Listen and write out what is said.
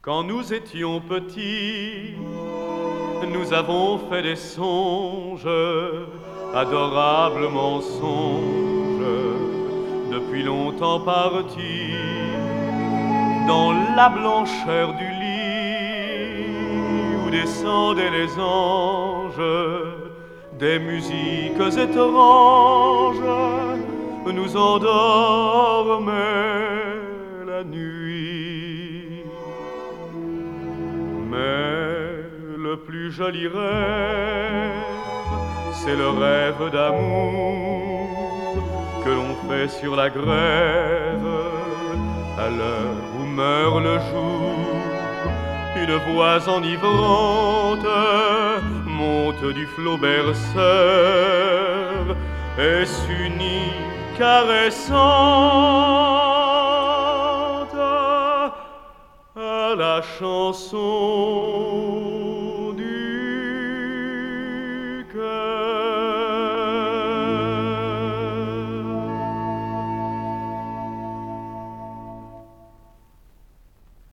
Quand nous étions petits, nous avons fait des songes, adorables mensonges, depuis longtemps partis, dans la blancheur du lit où descendaient les anges, des musiques étranges nous endormaient la nuit. Mais le plus joli rêve, c'est le rêve d'amour que l'on fait sur la grève à l'heure où meurt le jour. Une voix enivrante monte du flot berceur et s'unit caressante à la chanson